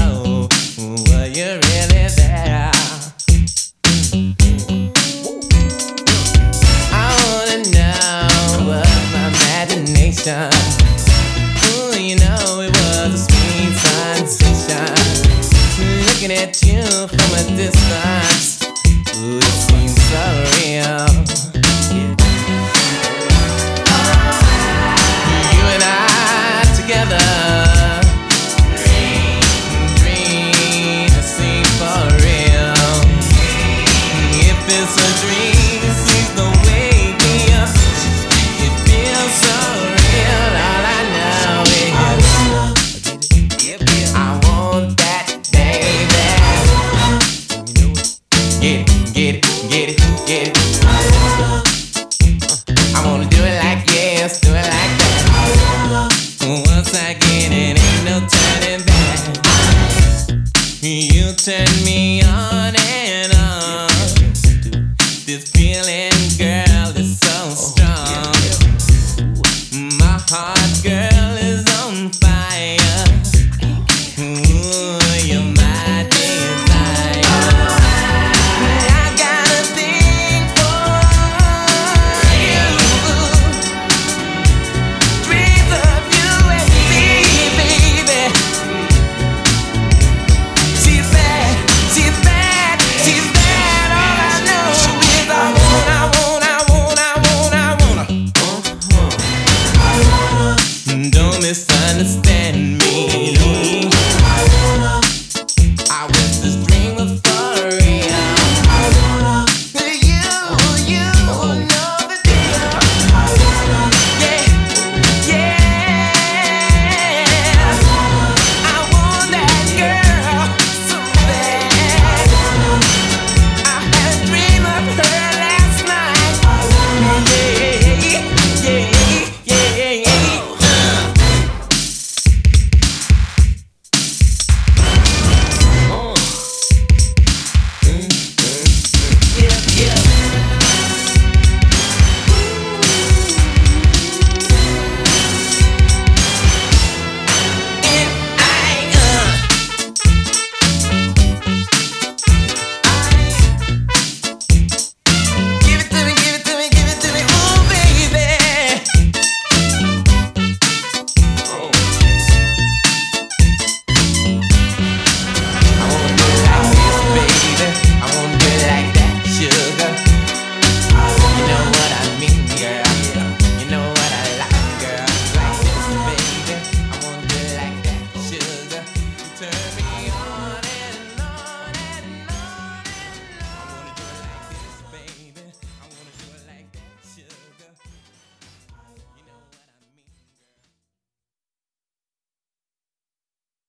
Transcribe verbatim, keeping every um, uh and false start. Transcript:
know, were you really there? I wanna know what my imagination. Ooh, you know it was a sweet sensation. Looking at you from a distance, ooh, it seems so real. You and I together, dream, dream, it seems for real. If it's a dream, please don't wake me up. It feels so real. All I know is I want that, baby. Get it, get it, get it, get it. I wanna do it like yes, do it like that. Once I get it, ain't no turning back. You turn me